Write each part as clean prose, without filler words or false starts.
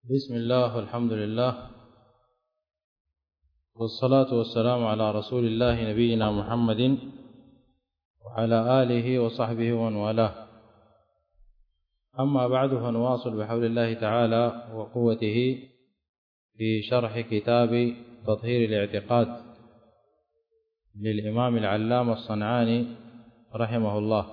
بسم الله والحمد لله والصلاة والسلام على رسول الله نبينا محمد وعلى آله وصحبه ومن والاه. أما بعد فنواصل بحول الله تعالى وقوته في شرح كتاب تطهير الاعتقاد للإمام العلامة الصنعاني رحمه الله.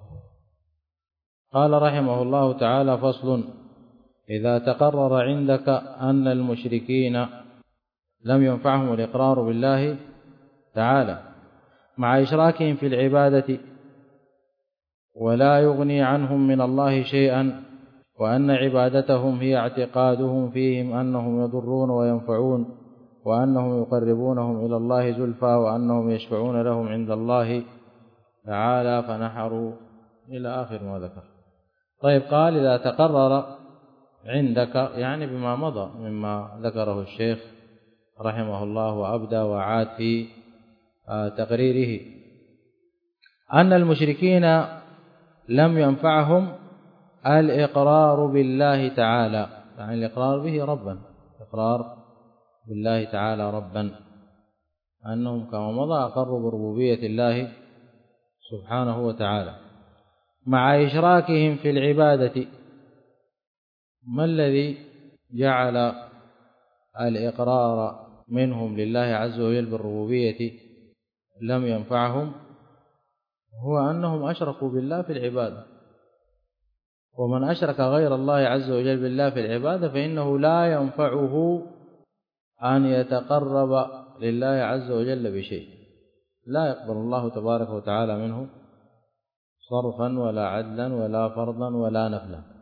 قال رحمه الله تعالى: فصل: إذا تقرر عندك أن المشركين لم ينفعهم الإقرار بالله تعالى مع إشراكهم في العبادة ولا يغني عنهم من الله شيئا، وأن عبادتهم هي اعتقادهم فيهم أنهم يضرون وينفعون، وأنهم يقربونهم إلى الله زلفى، وأنهم يشفعون لهم عند الله تعالى، فنحروا إلى آخر ما ذكر. طيب، قال: إذا تقرر عندك، يعني بما مضى مما ذكره الشيخ رحمه الله وأبدى وعاد في تقريره، أن المشركين لم ينفعهم الإقرار بالله تعالى، يعني الإقرار به ربا، إقرار بالله تعالى ربا، أنهم كما مضى أقروا بربوبية الله سبحانه وتعالى مع إشراكهم في العبادة. ما الذي جعل الإقرار منهم لله عز وجل بالربوبية لم ينفعهم؟ هو أنهم أشركوا بالله في العبادة، ومن أشرك غير الله عز وجل بالله في العبادة فإنه لا ينفعه أن يتقرب لله عز وجل بشيء، لا يقبل الله تبارك وتعالى منه صرفا ولا عدلا ولا فرضا ولا نفلا،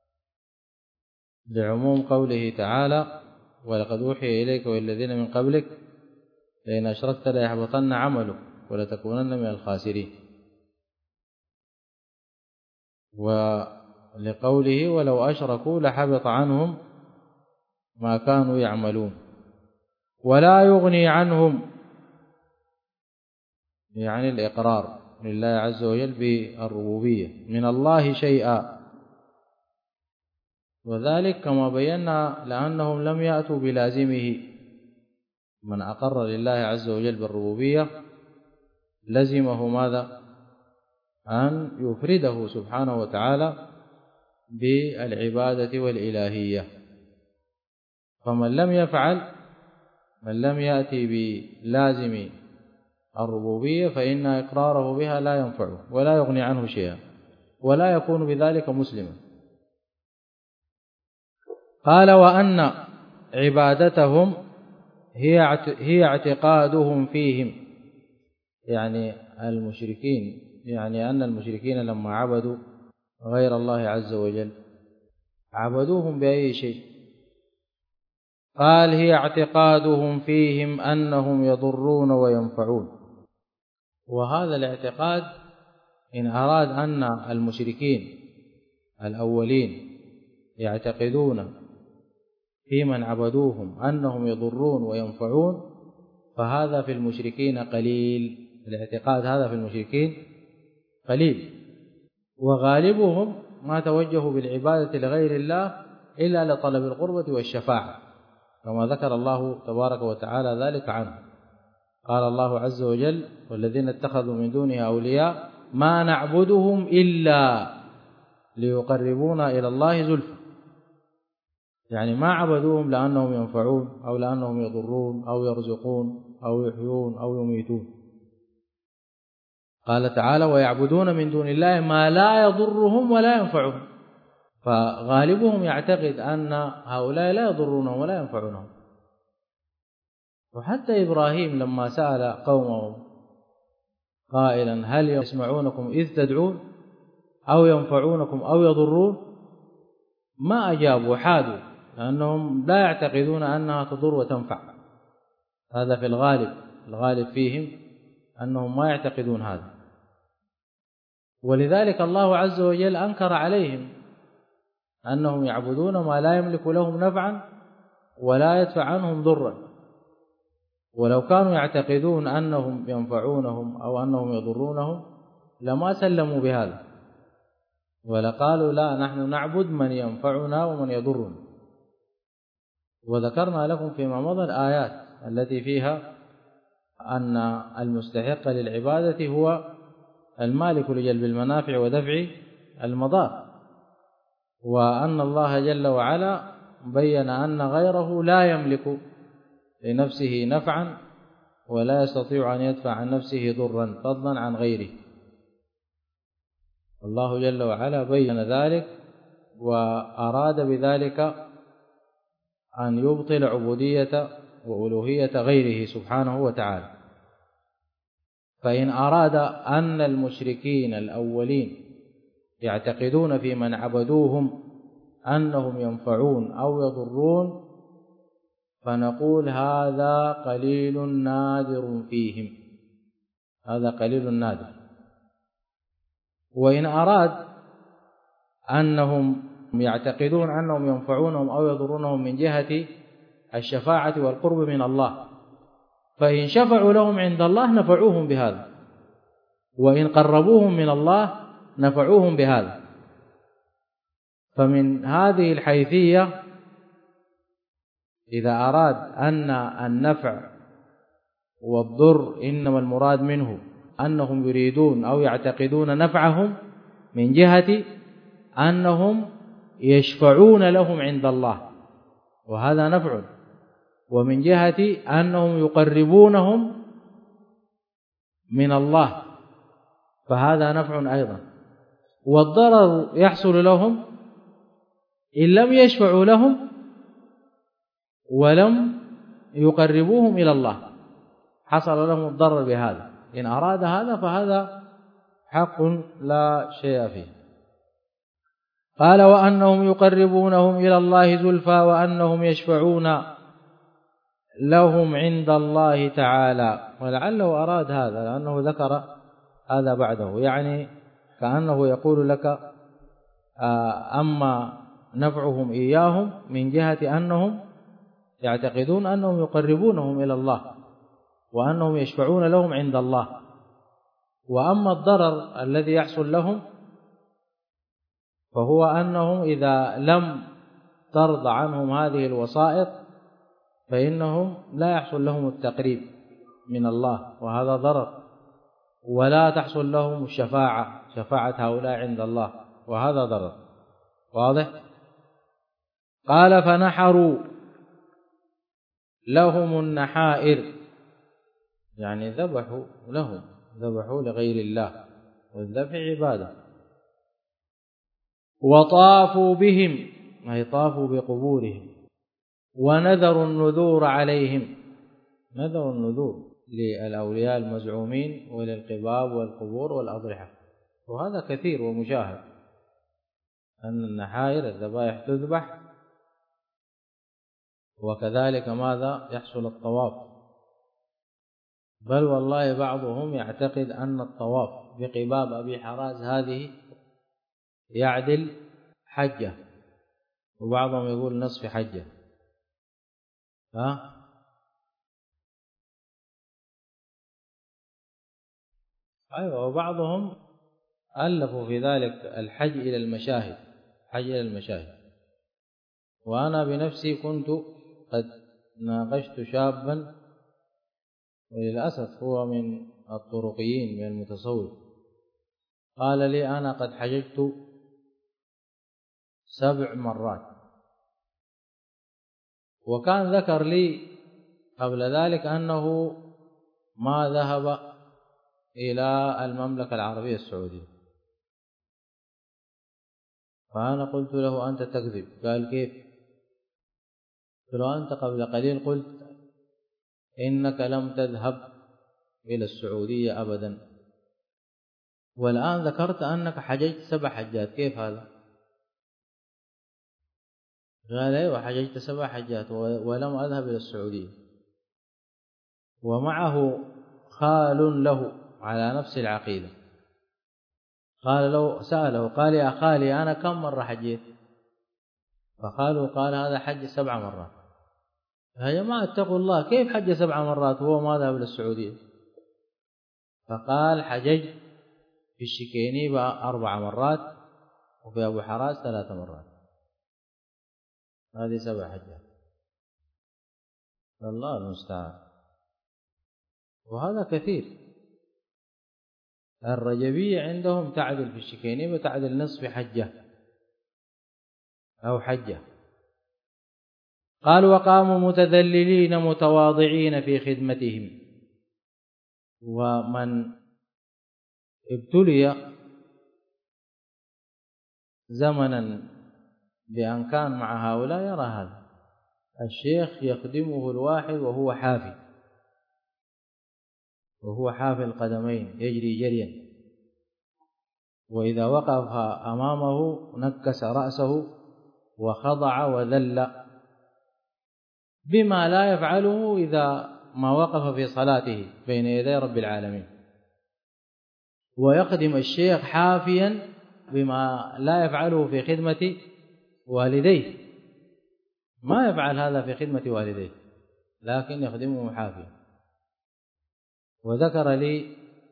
لعموم قوله تعالى: ولقد أوحي إليك والذين من قبلك لئن أشركت ليحبطن عملك ولتكونن من الخاسرين، ولقوله: ولو أشركوا لحبط عنهم ما كانوا يعملون. ولا يغني عنهم، يعني الإقرار لله عز وجل بالربوبية، من الله شيئا، وذلك كما بينا لأنهم لم يأتوا بلازمه. من أقر لله عز وجل بالربوبية لزمه ماذا؟ أن يفرده سبحانه وتعالى بالعبادة والإلهية. فمن لم يفعل، من لم يأتي بلازم الربوبية، فإن إقراره بها لا ينفعه ولا يغني عنه شيئا، ولا يكون بذلك مسلما. قال: وأن عبادتهم هي اعتقادهم فيهم، يعني المشركين، يعني أن المشركين لما عبدوا غير الله عز وجل عبدوهم بأي شيء؟ قال: هي اعتقادهم فيهم أنهم يضرون وينفعون. وهذا الاعتقاد إن أراد أن المشركين الأولين يعتقدون في من عبدوهم أنهم يضرون وينفعون، فهذا في المشركين قليل، الاعتقاد هذا في المشركين قليل، وغالبهم ما توجهوا بالعبادة لغير الله إلا لطلب القربة والشفاعة، كما ذكر الله تبارك وتعالى ذلك عنه. قال الله عز وجل: والذين اتخذوا من دونه أولياء ما نعبدهم إلا ليقربونا إلى الله زلفى، يعني ما عبدوهم لأنهم ينفعون أو لأنهم يضرون أو يرزقون أو يحيون أو يميتون. قال تعالى: ويعبدون من دون الله ما لا يضرهم ولا ينفعهم، فغالبهم يعتقد أن هؤلاء لا يضرونهم ولا ينفعونهم. وحتى إبراهيم لما سأل قومه قائلا: هل يسمعونكم إذ تدعون أو ينفعونكم أو يضرون؟ ما أجابوا، حادوا، لأنهم لا يعتقدون أنها تضر وتنفع. هذا في الغالب فيهم أنهم ما يعتقدون هذا، ولذلك الله عز وجل أنكر عليهم أنهم يعبدون ما لا يملك لهم نفعا ولا يدفع عنهم ضرا. ولو كانوا يعتقدون أنهم ينفعونهم أو أنهم يضرونهم لما سلموا بهذا، ولقالوا: لا، نحن نعبد من ينفعنا ومن يضرنا. وذكرنا لكم فيما مضى الآيات التي فيها أن المستحق للعبادة هو المالك لجلب المنافع ودفع المضار، وأن الله جل وعلا بين أن غيره لا يملك لنفسه نفعا ولا يستطيع أن يدفع عن نفسه ضرا فضلا عن غيره. الله جل وعلا بين ذلك وأراد بذلك أن يبطل عبودية وألوهية غيره سبحانه وتعالى. فإن أراد أن المشركين الأولين يعتقدون في من عبدوهم أنهم ينفعون أو يضرون فنقول هذا قليل نادر فيهم، هذا قليل نادر. وإن أراد أنهم يعتقدون أنهم ينفعونهم أو يضرونهم من جهة الشفاعة والقرب من الله، فإن شفعوا لهم عند الله نفعوهم بهذا، وإن قربوهم من الله نفعوهم بهذا. فمن هذه الحيثية إذا أراد أن النفع والضر إنما المراد منه أنهم يريدون أو يعتقدون نفعهم من جهة أنهم يشفعون لهم عند الله وهذا نفع، ومن جهة أنهم يقربونهم من الله فهذا نفع أيضا. والضرر يحصل لهم إن لم يشفعوا لهم ولم يقربوهم إلى الله، حصل لهم الضرر بهذا. إن أراد هذا فهذا حق لا شيء فيه. قال وأنهم يقربونهم إلى الله زلفى وأنهم يشفعون لهم عند الله تعالى. ولعله أراد هذا لأنه ذكر هذا بعده، يعني كأنه يقول لك أما نفعهم إياهم من جهة أنهم يعتقدون أنهم يقربونهم إلى الله وأنهم يشفعون لهم عند الله، وأما الضرر الذي يحصل لهم فهو أنهم إذا لم ترضى عنهم هذه الوسائط فإنهم لا يحصل لهم التقريب من الله وهذا ضرر، ولا تحصل لهم شفاعة هؤلاء عند الله وهذا ضرر. واضح؟ قال فنحروا لهم النحائر، يعني ذبحوا لهم، ذبحوا لغير الله، والذبح عبادة. وطافوا بهم أي طافوا بقبورهم، ونذروا النذور عليهم، نذروا النذور للأولياء المزعومين وللقباب والقبور والأضرحة، وهذا كثير ومشاهد أن النحائر الذبائح تذبح، وكذلك ماذا يحصل الطواف. بل والله بعضهم يعتقد أن الطواف بقباب أبي حراز هذه يعدل حجة، وبعضهم يقول نصف حجة. أيوة، وبعضهم ألفوا في ذلك الحج إلى المشاهد، حج إلى المشاهد. وأنا بنفسي كنت قد ناقشت شابا وللأسف هو من الطرقيين من المتصوف، قال لي أنا قد حججت 7 مرات، وكان ذكر لي قبل ذلك أنه ما ذهب إلى المملكة العربية السعودية. فأنا قلت له أنت تكذب. قال كيف؟ قلت له أنت قبل قليل قلت إنك لم تذهب إلى السعودية أبدا، والآن ذكرت أنك حججت 7 حجات، كيف هذا؟ قال أيوة حججت 7 حجات ولم أذهب إلى السعودية. ومعه خال له على نفس العقيدة، قال له سأله قال يا خالي أنا كم مرة حجيت؟ فخاله قال هذا حج 7 مرات. يا جماعة اتقوا الله، كيف حج 7 مرات وهو ما ذهب إلى السعودية؟ فقال حججت في الشكيني 4 مرات وفي أبو حراز 3 مرات، هذه 7 حجات. الله المستعان. وهذا كثير. الرجبية عندهم تعدل في الشكيني وتعدل نصف حجة أو حجة. قال وقاموا متذللين متواضعين في خدمتهم. ومن ابتلي زمنا بأن كان مع هؤلاء يرى هذا. الشيخ يخدمه الواحد وهو حافي القدمين يجري جريا، وإذا وقف أمامه نكس رأسه وخضع وذل بما لا يفعله إذا ما وقف في صلاته بين يدي رب العالمين. ويخدم الشيخ حافيا بما لا يفعله في خدمة والديه، ما يفعل هذا في خدمة والديه لكن يخدمه حافيا. وذكر لي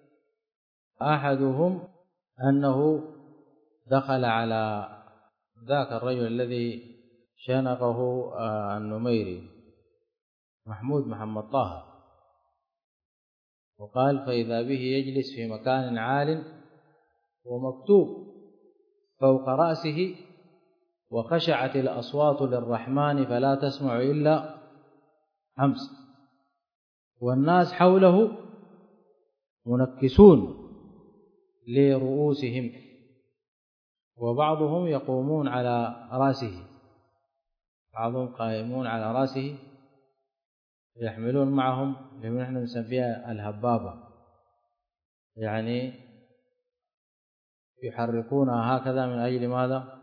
أحدهم أنه دخل على ذاك الرجل الذي شنقه النميري محمد طه، وقال فإذا به يجلس في مكان عال ومكتوب فوق رأسه وخشعت الأصوات للرحمن فلا تسمع إلا همس، والناس حوله منكسون لرؤوسهم وبعضهم يقومون على رأسه، بعضهم قائمون على رأسه يحملون معهم لمن نحن نسميها الهبابة، يعني يحركونها هكذا من أجل ماذا؟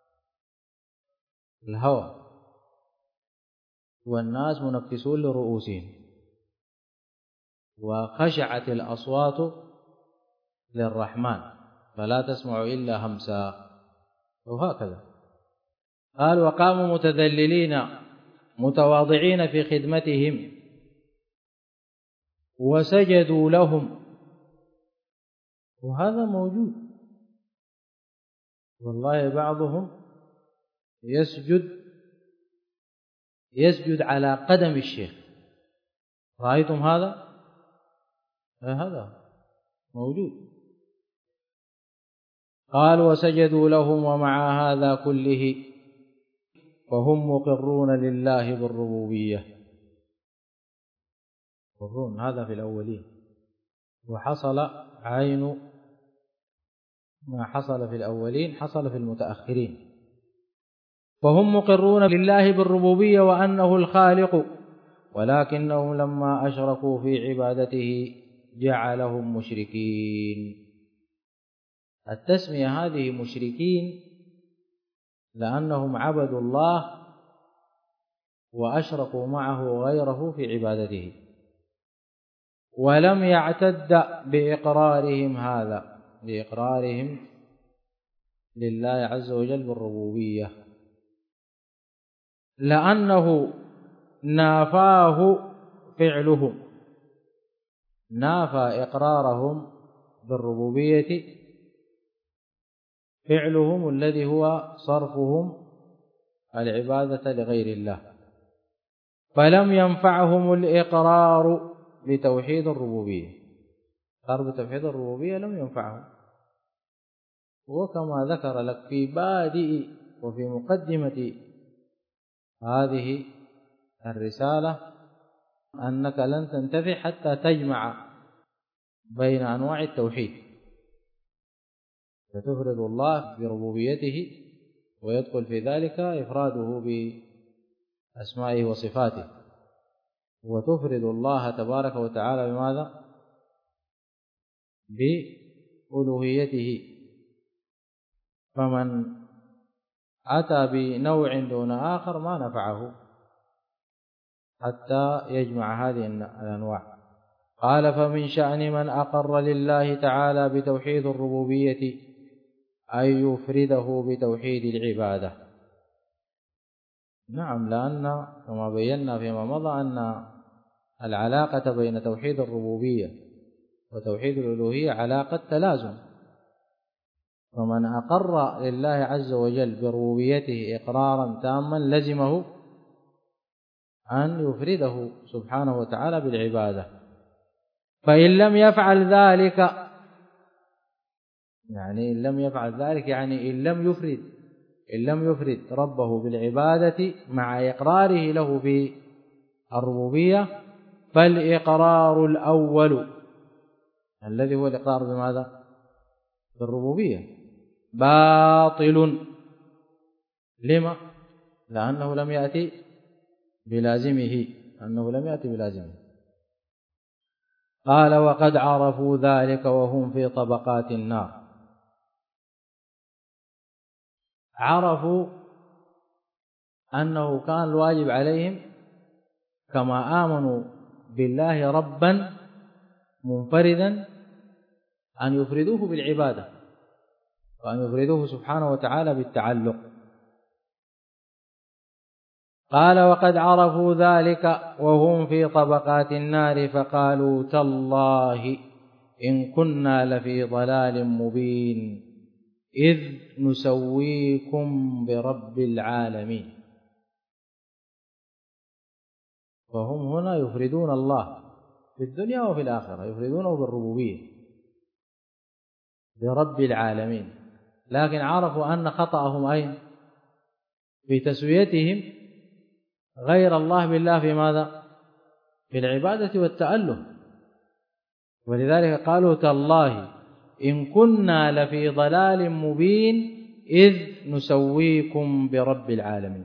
الهوى، والناس منكسون لرؤوسهم وخشعت الأصوات للرحمن فلا تسمع إلا همسا، وهكذا. قال وقاموا متذللين متواضعين في خدمتهم وسجدوا لهم، وهذا موجود والله. بعضهم يسجد على قدم الشيخ، رأيتم هذا؟ هذا موجود. قال وسجدوا لهم ومع هذا كله فهم مقرون لله بالربوبية، مقرون، هذا في الأولين. وحصل عين ما حصل في الأولين حصل في المتأخرين. فهم مقرون لله بالربوبية وأنه الخالق، ولكنهم لما أشركوا في عبادته جعلهم مشركين. التسمية هذه مشركين لأنهم عبدوا الله وأشركوا معه غيره في عبادته، ولم يعتد بإقرارهم هذا، بإقرارهم لله عز وجل بالربوبية، لأنه نافاه فعلهم، نافى إقرارهم بالربوبية فعلهم الذي هو صرفهم العبادة لغير الله، فلم ينفعهم الإقرار بتوحيد الربوبية. إقرار بتوحيد الربوبية لم ينفعهم. وكما ذكر لك في بادئ وفي مقدمة هذه الرسالة أنك لن تنتفع حتى تجمع بين أنواع التوحيد، فتفرد الله بربوبيته ويدخل في ذلك إفراده بأسمائه وصفاته، وتفرد الله تبارك وتعالى بماذا؟ بألوهيته. فمن أتى بنوع دون آخر ما نفعه حتى يجمع هذه الأنواع. قال فمن شأن من أقر لله تعالى بتوحيد الربوبية أن يفرده بتوحيد العبادة. نعم، لأن كما بينا فيما مضى أن العلاقة بين توحيد الربوبية وتوحيد الألوهية علاقة تلازم. فمن أقر لله عز وجل بربوبيته إقرارا تاما لزمه أن يفرده سبحانه وتعالى بالعبادة. فإن لم يفعل ذلك، يعني إن لم يفعل ذلك يعني إن لم يفرد ربه بالعبادة مع إقراره له بالربوبية، فالإقرار الأول الذي هو الإقرار بماذا؟ بالربوبية باطل. لما؟ لأنه لم يأتي بلازمه، قال وقد عرفوا ذلك وهم في طبقات النار. عرفوا أنه كان الواجب عليهم كما آمنوا بالله ربا منفردا أن يفردوه بالعبادة وأن يفردوه سبحانه وتعالى بالتعلق. قال وقد عرفوا ذلك وهم في طبقات النار فقالوا تالله إن كنا لفي ضلال مبين إذ نسويكم برب العالمين. فهم هنا يفردون الله في الدنيا وفي الآخرة، يفردونه بالربوبية برب العالمين، لكن عرفوا أن خطأهم أين؟ في تسويتهم غير الله بالله في ماذا؟ في العبادة والتأله. ولذلك قالوا تالله إن كنا لفي ضلال مبين إذ نسويكم برب العالمين.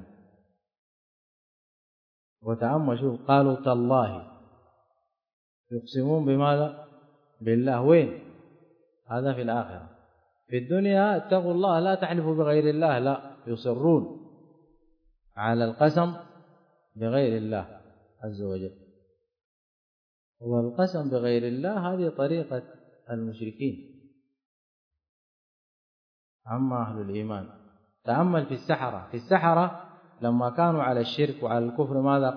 وتأمل شوف، قالوا تالله يقسمون بماذا؟ بالله. وين؟ هذا في الآخرة. في الدنيا اتقوا الله لا تحلفوا بغير الله، لا، يصرون على القسم بغير الله عز وجل. والقسم بغير الله هذه طريقة المشركين أما أهل الإيمان. تأمل في السحرة لما كانوا على الشرك وعلى الكفر ماذا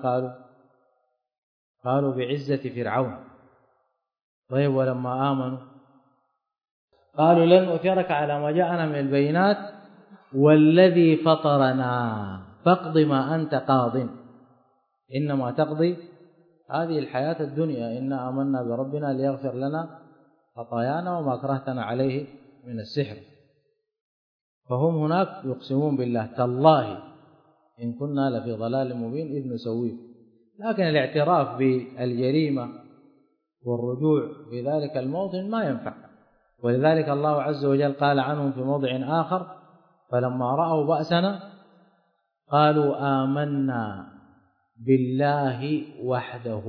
قالوا بعزة فرعون. طيب ولما آمنوا قالوا لن نؤثرك على ما جاءنا من البينات والذي فطرنا فاقض ما أنت قاض إنما تقضي هذه الحياة الدنيا إنا آمنا بربنا ليغفر لنا خطايانا وما كرهتنا عليه من السحر. فهم هناك يقسمون بالله تالله إن كنا لفي ضلال مبين إذ نسويه. لكن الاعتراف بالجريمة والرجوع في ذلك الموطن ما ينفع. ولذلك الله عز وجل قال عنهم في موضع آخر فلما رأوا بأسنا قالوا آمنا بالله وحده.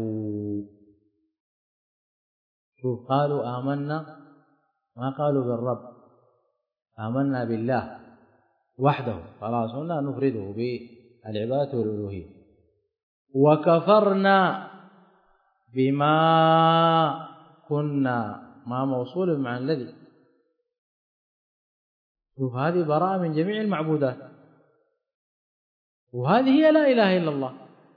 شوف، قالوا آمنا ما قالوا بالرب، آمنا بالله وحده، خلاص هنا نفرده بالعبادة والألوهية. وكفرنا بما كنا، ما موصول بمعنى الذي. شوف، هذه براءة من جميع المعبودات، وهذه هي لا إله إلا الله.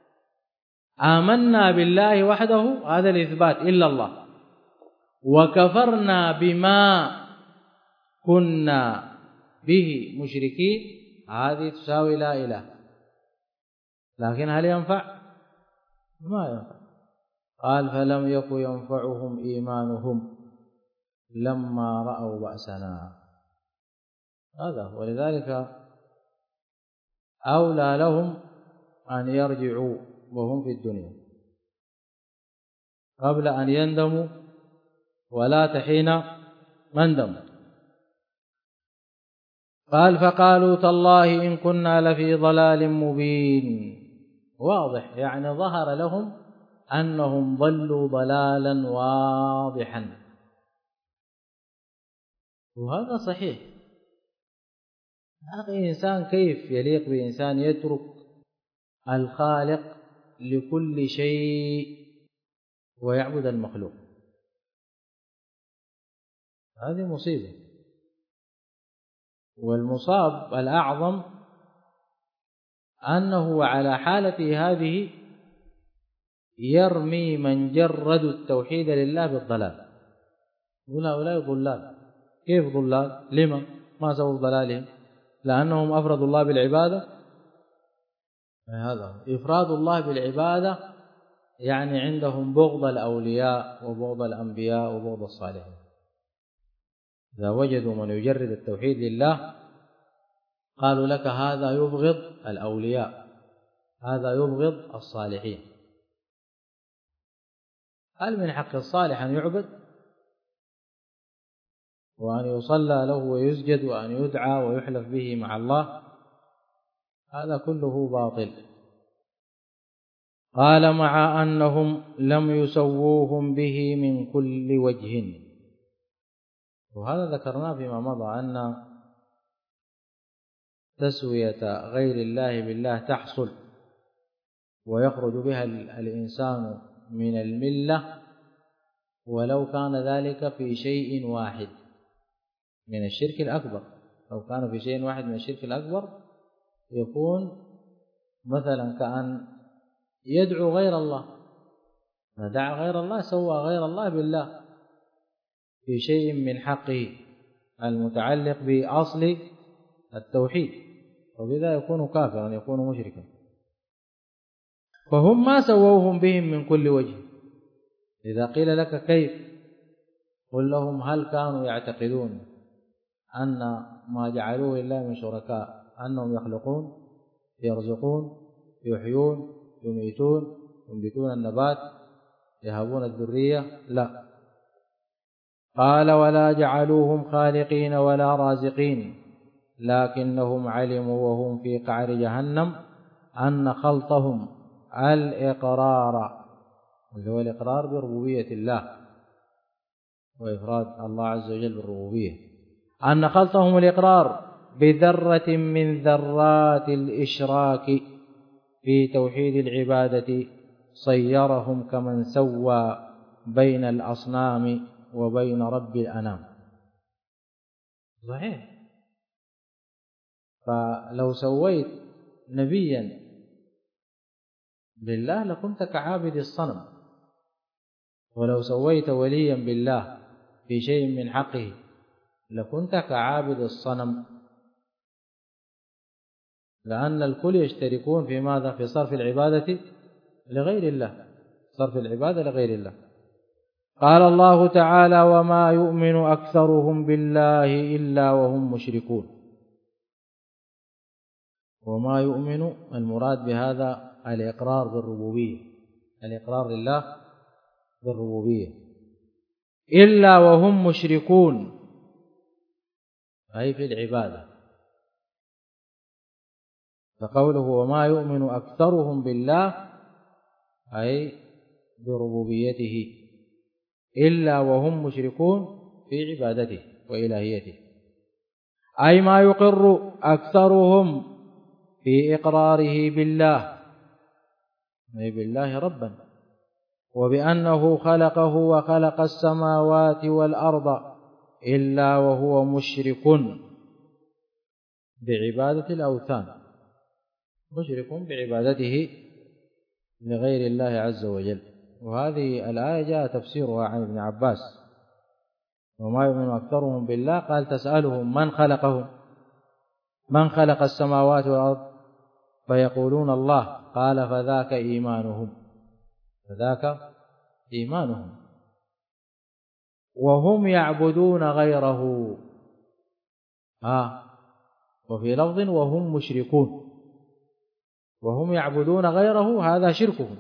آمنا بالله وحده هذا الإثبات إلا الله، وكفرنا بما كنا به مشركين هذه تساوي لا إله. لكن هل ينفع؟ ما ينفع. قال فلم يكن ينفعهم إيمانهم لما رأوا بأسنا. هذا ولذلك أولى لهم أن يرجعوا وهم في الدنيا قبل أن يندموا ولا تحين مندم. قال فقالوا تالله إن كنا لفي ضلال مبين. واضح، يعني ظهر لهم أنهم ضلوا ضلالا واضحا، وهذا صحيح. هذا إنسان كيف يليق بإنسان يترك الخالق لكل شيء ويعبد المخلوق؟ هذه مصيبة. والمصاب الأعظم أنه على حالته هذه يرمي من جرد التوحيد لله بالضلال. يقول هؤلاء ضلال. كيف ضلال؟ لما؟ ما سبب ضلالهم؟ لأنهم أفردوا الله بالعبادة هذا إفراد الله بالعبادة، يعني عندهم بغض الأولياء وبغض الأنبياء وبغض الصالحين. إذا وجدوا من يجرد التوحيد لله قالوا لك هذا يبغض الأولياء، هذا يبغض الصالحين. هل من حق الصالح أن يعبد وأن يصلى له ويسجد وأن يدعى ويحلف به مع الله؟ هذا كله باطل. قال مع أنهم لم يسووهم به من كل وجه، وهذا ذكرناه فيما مضى أن تسوية غير الله بالله تحصل ويخرج بها الإنسان من الملة ولو كان ذلك في شيء واحد من الشرك الأكبر. لو كان في شيء واحد من الشرك الأكبر يكون مثلا كأن يدعو غير الله، فدعا غير الله، سوى غير الله بالله في شيء من حقه المتعلق بأصل التوحيد، وبذا يكون كافرا، يكون مشركا. فهم ما سووهم بهم من كل وجه. إذا قيل لك كيف، قل لهم هل كانوا يعتقدون أن ما جعلوه لله من شركاء أنهم يخلقون، يرزقون، يحيون، يميتون، ينبتون النبات، يهبون الذرية؟ لا. قال ولا جعلوهم خالقين ولا رازقين، لكنهم علموا وهم في قعر جهنم أن خلطهم الإقرار، اللي هو الإقرار بربوبية الله وإفراد الله عز وجل بالربوبية، أن خلطهم الإقرار بذرة من ذرات الإشراك في توحيد العبادة صيرهم كمن سوى بين الأصنام وبين رب الأنام. صحيح. فلو سويت نبيا بالله لكنت كعابد الصنم، ولو سويت وليا بالله في شيء من حقه لكنت كعابد الصنم، لأن الكل يشتركون في ماذا؟ في صرف العبادة لغير الله، صرف العبادة لغير الله. قال الله تعالى وما يؤمن أكثرهم بالله إلا وهم مشركون. وما يؤمن المراد بهذا الإقرار بالربوبية، الإقرار لله بالربوبية، إلا وهم مشركون أي في العبادة. فقوله وما يؤمن أكثرهم بالله أي بربوبيته، إلا وهم مشركون في عبادته وإلهيته، أي ما يقر أكثرهم في إقراره بالله، أي بالله ربا، وبأنه خلقه وخلق السماوات والأرض، إلا وهو مشرك بعبادة الأوثان، مشرك بعبادته لغير الله عز وجل. وهذه الآية جاء تفسيرها عن ابن عباس وما يؤمن أكثرهم بالله، قال تسألهم من خلقهم، من خلق السماوات والأرض، فيقولون الله، قال فذاك إيمانهم، فذاك إيمانهم، وهم يعبدون غيره. وفي لفظ وهم مشركون، وهم يعبدون غيره، هذا شركهم،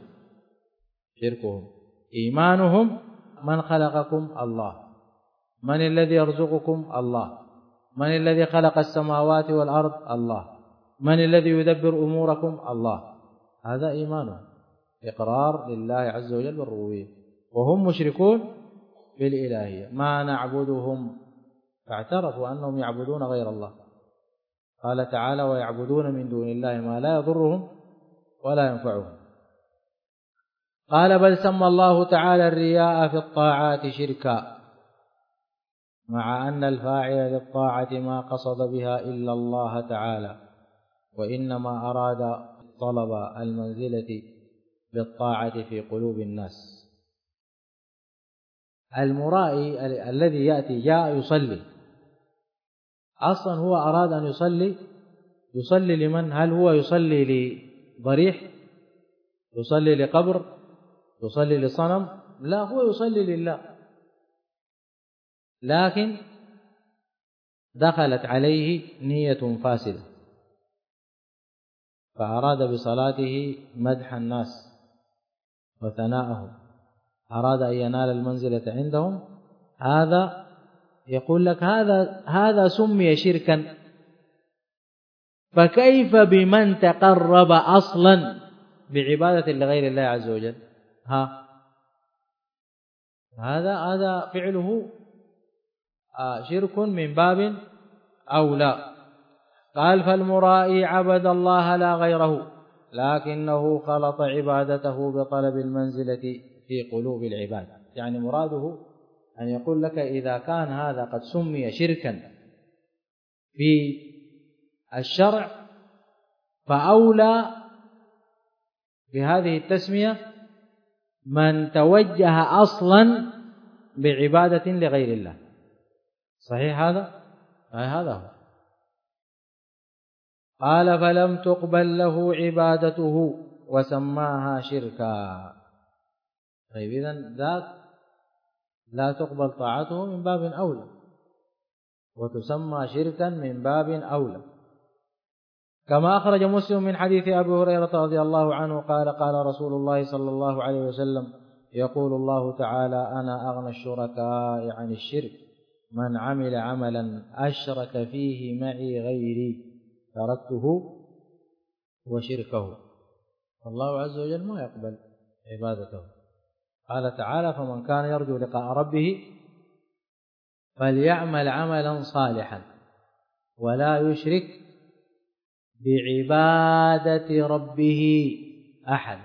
إيمانهم من خلقكم الله، من الذي يرزقكم الله، من الذي خلق السماوات والأرض الله، من الذي يدبر أموركم الله، هذا إيمانهم، إقرار لله عز وجل بالربوبية. وهم مشركون بالإلهية، ما نعبدهم، فاعترفوا أنهم يعبدون غير الله. قال تعالى ويعبدون من دون الله ما لا يضرهم ولا ينفعهم. قال بل سمى الله تعالى الرياء في الطاعات شركا، مع أن الفاعل للطاعة ما قصد بها إلا الله تعالى، وإنما أراد طلب المنزلة بالطاعة في قلوب الناس. المرائي الذي يأتي جاء يصلي، أصلا هو أراد أن يصلي لمن؟ هل هو يصلي ضريح، يصلي لقبر، يصلي لصنم، لا، هو يصلي لله، لكن دخلت عليه نية فاسدة فأراد بصلاته مدح الناس وثناءهم، أراد أن ينال المنزلة عندهم، هذا يقول لك هذا سمي شركا، فكيف بمن تقرب أصلا بعبادة لغير الله عز وجل؟ هذا فعله شرك من باب أولى. قال فالمرائي عبد الله لا غيره، لكنه خلط عبادته بطلب المنزلة في قلوب العباد. يعني مراده أن يقول لك إذا كان هذا قد سمي شركا في الشرع فأولى بهذه التسمية من توجه أصلا بعبادة لغير الله. صحيح هذا؟ هذا هو. قال فلم تقبل له عبادته وسماها شركا. طيب إذن ذاك لا تقبل طاعته من باب أولى، وتسمى شركا من باب أولى. كما أخرج مسلم من حديث أبي هريرة رضي الله عنه قال قال رسول الله صلى الله عليه وسلم يقول الله تعالى أنا أغنى الشركاء عن الشرك من عمل عملا أشرك فيه معي غيري تركته وشركه. الله عز وجل ما يقبل عبادته. قال تعالى فمن كان يرجو لقاء ربه فليعمل عملا صالحا ولا يشرك بعبادة ربه أحد.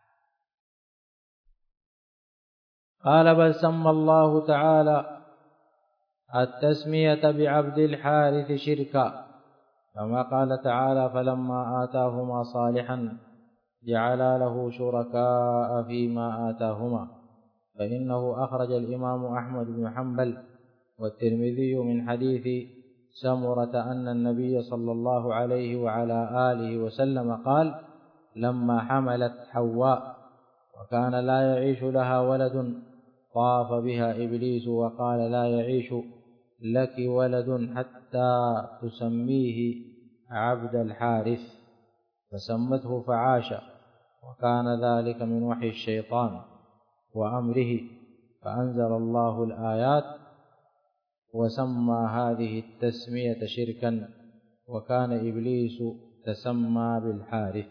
قال بل سمى الله تعالى التسمية بعبد الحارث شركا، كما قال تعالى فلما آتاهما صالحا جعلا له شركاء فيما آتاهما. فإنه أخرج الإمام أحمد بن حنبل والترمذي من حديث سمرة أن النبي صلى الله عليه وعلى آله وسلم قال لما حملت حواء وكان لا يعيش لها ولد طاف بها إبليس وقال لا يعيش لك ولد حتى تسميه عبد الحارث، فسمته فعاش، وكان ذلك من وحي الشيطان وأمره، فأنزل الله الآيات وسمى هذه التسمية شركا، وكان إبليس تسمى بالحارث.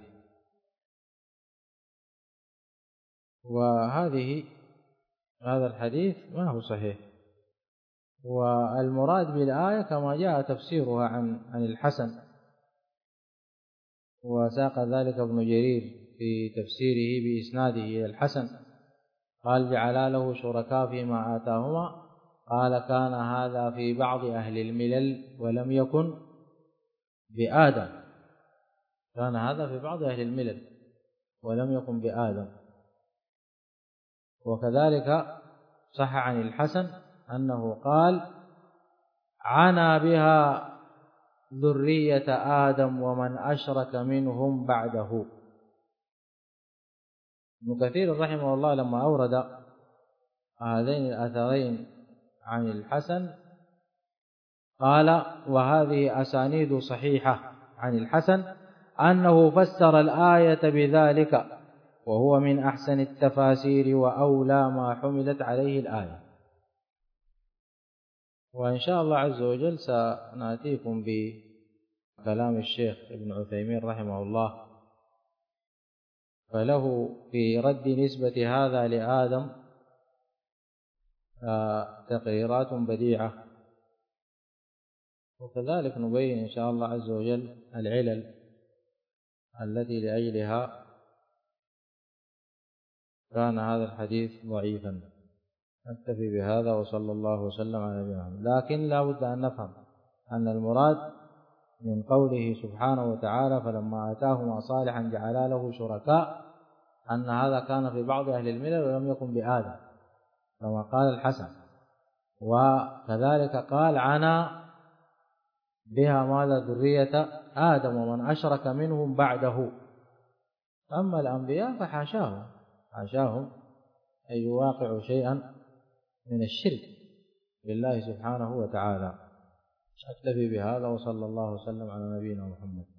هذا الحديث ما هو صحيح. والمراد بالآية كما جاء تفسيرها عن الحسن، وساق ذلك ابن جرير في تفسيره بإسناده إلى الحسن قال جعل له شركاء فيما آتاهما، قال كان هذا في بعض أهل الملل ولم يكن بآدم. كان هذا في بعض أهل الملل ولم يكن بآدم. وكذلك صح عن الحسن أنه قال عنا بها ذرية آدم ومن أشرك منهم بعده. ابن كثير رحمه الله لما أورد هذين الأثرين عن الحسن قال وهذه أسانيد صحيحة عن الحسن أنه فسر الآية بذلك، وهو من أحسن التفاسير وأولى ما حملت عليه الآية. وإن شاء الله عز وجل سنأتيكم بكلام الشيخ ابن عثيمين رحمه الله، فله في رد نسبة هذا لآدم تقريرات بديعة، وكذلك نبين إن شاء الله عز وجل العلل التي لأجلها كان هذا الحديث ضعيفا. نكتفي بهذا وصلى الله وسلم على نبينا محمد. لكن لا بد أن نفهم أن المراد من قوله سبحانه وتعالى فلما آتاهما صالحا جعلا له شركاء أن هذا كان في بعض أهل الملل ولم يكن بآدم كما قال الحسن. وكذلك قال عنا بها ماذا ذرية آدم ومن أشرك منهم بعده، أما الأنبياء فحاشاهم أن يواقعوا شيئا من الشرك بالله سبحانه وتعالى. أكتفي بهذا، وصلى الله وسلم على نبينا محمد.